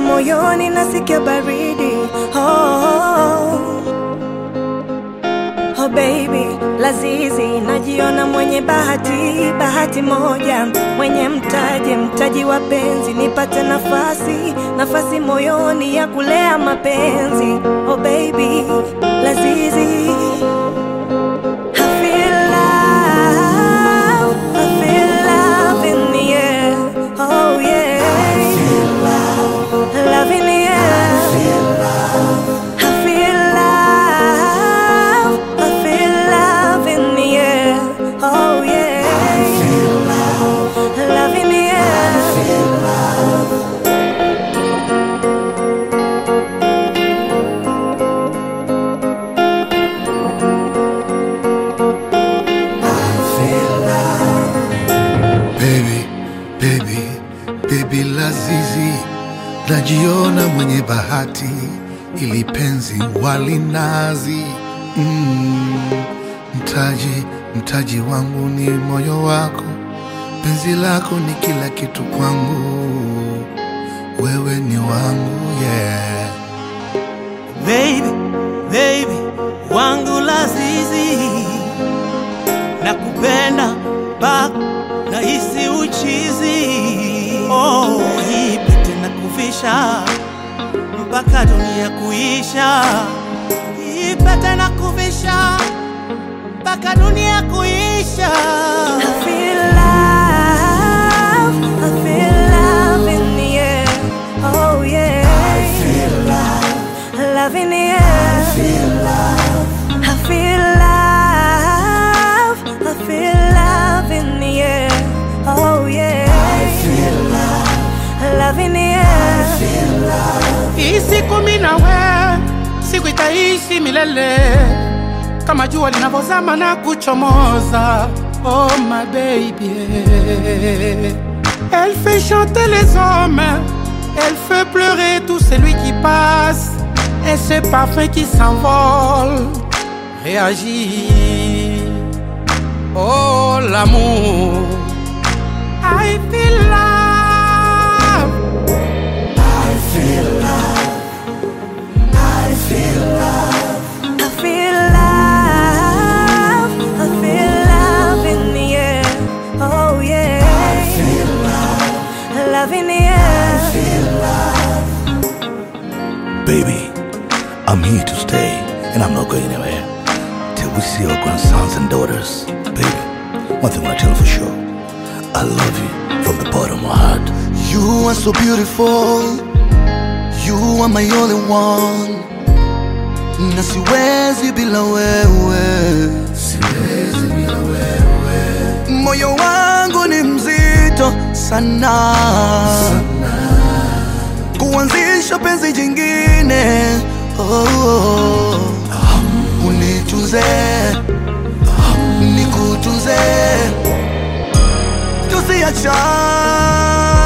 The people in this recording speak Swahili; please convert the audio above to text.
moyoni nasikia baridi. Oh baby, lazizi, najiona mwenye bahati moja, mwenye mtaji wa penzi, nipate nafasi moyoni ya kulea mapenzi. Oh baby, lazizi, I feel love in the air. Oh yeah, I feel love in the air. I feel love. Oh yeah, I feel love in the air. I feel love. I feel love. Baby lazizi, najiona mwenye bahati, ili penzi walinazi. Mtaji wangu ni moyo wako, penzi lako ni kila kitu kwangu, wewe ni wangu, yeah. Baby, wangu lazizi, nakupenda mpaka nahisi uchizi. Oh, hii pete nakuvisha mpaka dunia kuisha. Hii pete nakuvisha mpaka dunia kuisha. I feel love in the air. Oh yeah, I feel love in the air. I feel love. I feel love in the air. Oh yeah, I feel love in the air. I feel love. Hii siku mimi na wewe, siku itaishi milele, kama jua linavozama na kuchomoza. Oh my baby, elle fait chanter les hommes, elle fait pleurer tout celui qui passe, et ce parfum qui s'envole réagit. Oh l'amour, I feel love. I feel love. I feel love. I feel love in the air. Oh yeah, I feel love in the air. I feel love. Baby, I'm here to stay, and I'm not going anywhere till we see our grandsons and daughters. Baby, one thing I wanna tell you for sure, I love you from the bottom of my heart. You are so beautiful, you are my only one, na siwezi bila wewe. Moyo wangu ni mzito sana, kuanzisha penzi jingine. Unitunze, nikutunze, tusiachane.